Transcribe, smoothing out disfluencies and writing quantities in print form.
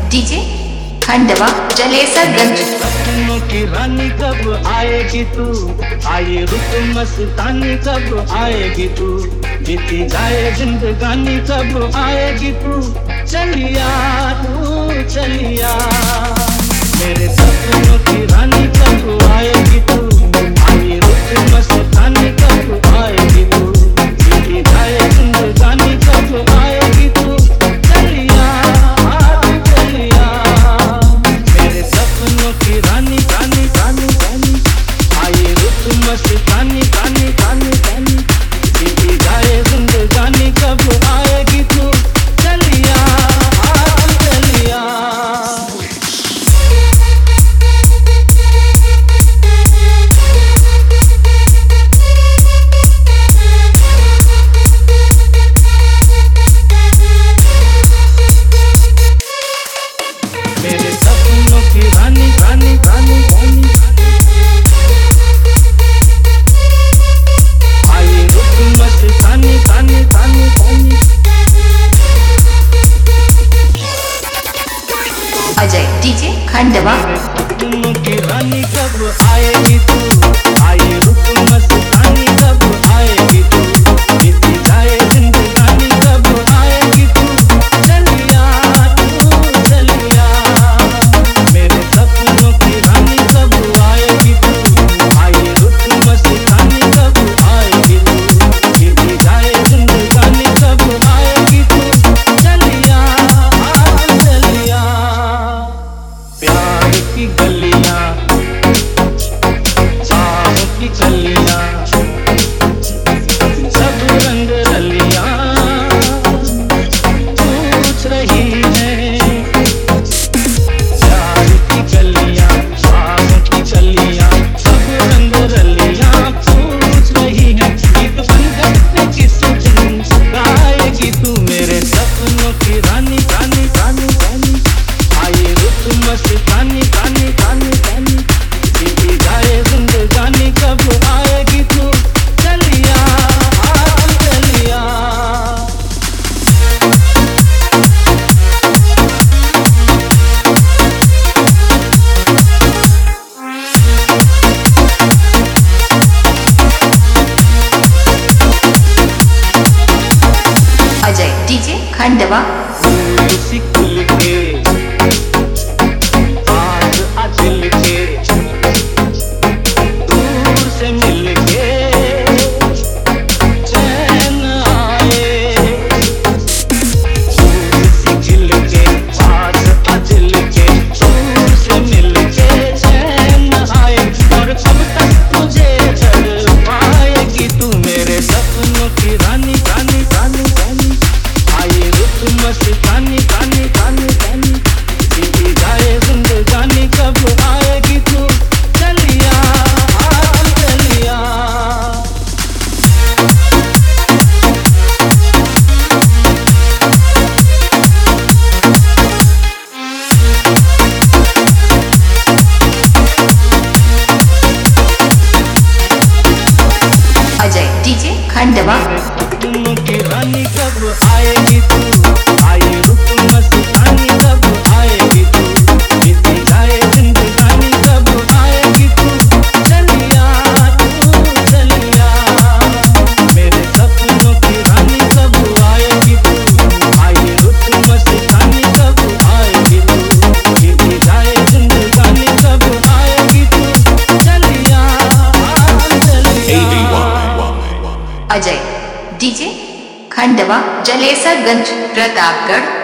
DJ Khandwa Jalesarganj. सपनों की रानी कब आएगी तू, आए रुत मस्तानी कब आएगी तू, बीती जाए जिंदगानी कब आएगी तू, चलिया तू चलिया। मेरे सपनों की रानी कब आएगी तू, आए रुत मस्तानी कब आएगी तू, बीती जाए जिंदगानी कब आएगी तू, चलिया चलिया। मेरे सपनों की रानी रानी रानी रानी, आए रुत मस्तानी रानी रानी रानी, बीती जाए जिंदगानी कब आएगी तू, चलिया चलिया। मेरे सपनों की रानी रानी रानी रानी, आए रुत मस्तानी रानी रानी रानी। अजय डीजे खंडवा। मेरे सपनों की रानी कब आएगी तू, आए रुत मस्तानी कब आएगी तू, बीती जाए जिंदगानी कब आएगी तू, चलिया तू चलिया। मेरे सपनों की रानी कब आएगी तू, आए रुत मस्तानी कब आएगी तू, बीती जाए जिंदगानी कब आएगी तू, चलिया चलिया। प्यार की गलियां, चाह की गलियां, सब रंग रलियां पूछ रही है। प्यार की गलियां, चाह की गलियां, सब रंग रलियां पूछ रही है। गीत बंधन पे किस दिन गाएगी तू, मेरे सपनों की रानी रानी रानी रानी, आए रुत मस्तानी रानी रानी रानी, बीती जाए जिंदगानी कब आएगी तू, चलिया चलिया। अजय डीजे खंडवा। फूल सी खुल के आज आदिल के, दूर से मिल के चैन आए। फूल सी खिल के आज आदिल के, दूर से मिल के चैन आए। और कब तक तुझे चढ़ पाएगी तू, मेरे सपनों की रानी रानी रानी रानी, आए रुत मस्तानी रानी रानी रानी, बीती जाए जिंदगानी कब आएगी तू, चलिया चलिया। अजय डीजे खंडवा। मेरे सपनों की रानी कब आएगी तू, आए रुत मस्तानी कब आएगी तू, बीती जाए जिंदगानी कब आएगी तू, चलिया तू चलिया। मेरे सपनों की रानी कब आएगी तू, आए रुत मस्तानी कब आएगी तू, बीती जाए जिंदगानी कब आएगी तू, चलिया चलिया। अजय डीजे खंडवा जलेसरगंज प्रतापगढ़।